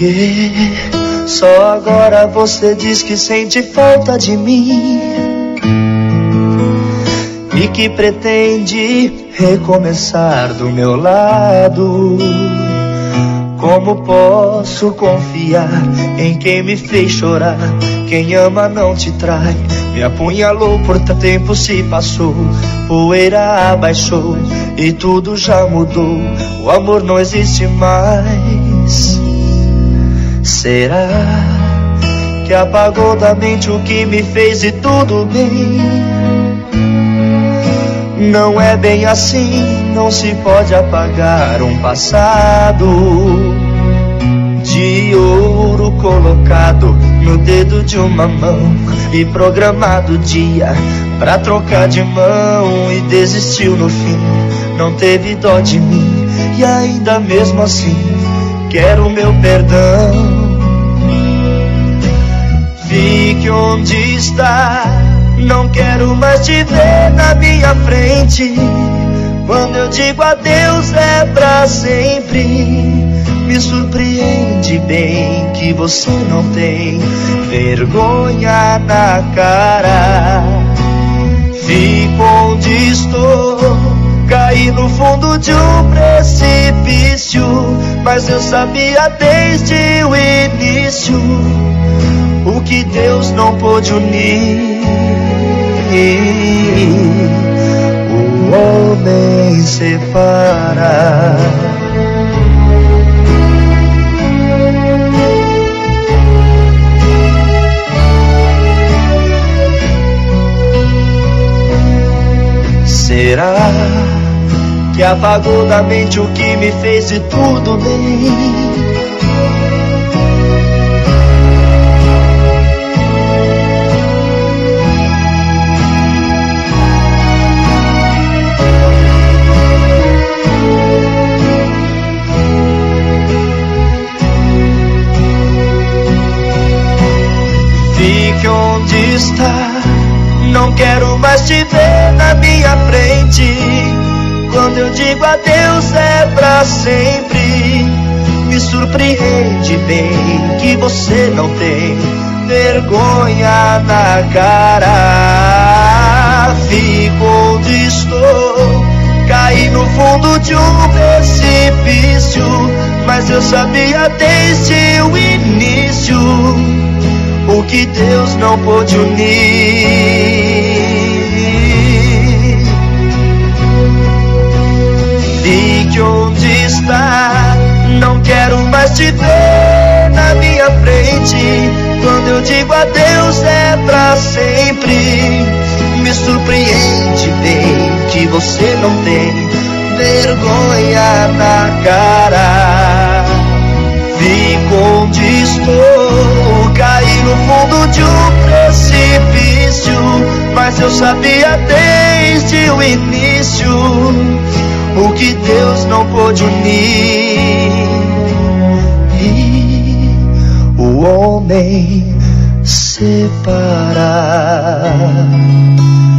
que só agora você diz que sente falta de mim e que pretende recomeçar do meu lado? Como posso confiar em quem me fez chorar? Quem ama não te trai. Me apunhalou, por tempo se passou, poeira abaixou e tudo já mudou. O amor não existe mais. Será que apagou da mente o que me fez e tudo bem? Não é bem assim, não se pode apagar um passado de ouro colocado no dedo de uma mão e programado o dia pra trocar de mão, e desistiu no fim, não teve dó de mim e ainda mesmo assim quero meu perdão. Fique onde está, não quero mais te ver na minha frente. Quando eu digo adeus é pra sempre. Me surpreende bem que você não tem vergonha na cara. Fico onde estou, caí no fundo de um precipício, mas eu sabia desde o início o que Deus não pôde unir. O homem separa. Será que apagou da mente o que me fez e tudo bem? Fique onde está, não quero mais te ver na minha frente. Quando eu digo adeus é pra sempre. Me surpreende bem que você não tem vergonha na cara. Fico onde estou, caí no fundo de um precipício, mas eu sabia desde o início o que Deus não pôde unir. Fique onde está, não quero mais te ver na minha frente. Quando eu digo adeus é pra sempre. Me surpreende bem que você não tem vergonha na cara. Fico onde estou, caí no fundo de um precipício, mas eu sabia desde o início o que Deus não pôde unir. E o homem separar.